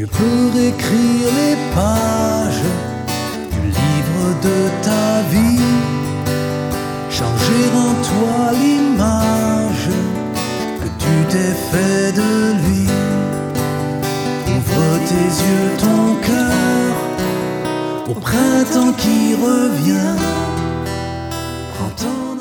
Dieu peut réécrire les pages du livre de ta vie, changer en toi l'image que tu t'es fait de lui. Ouvre tes yeux, ton cœur au printemps qui revient. Prends ton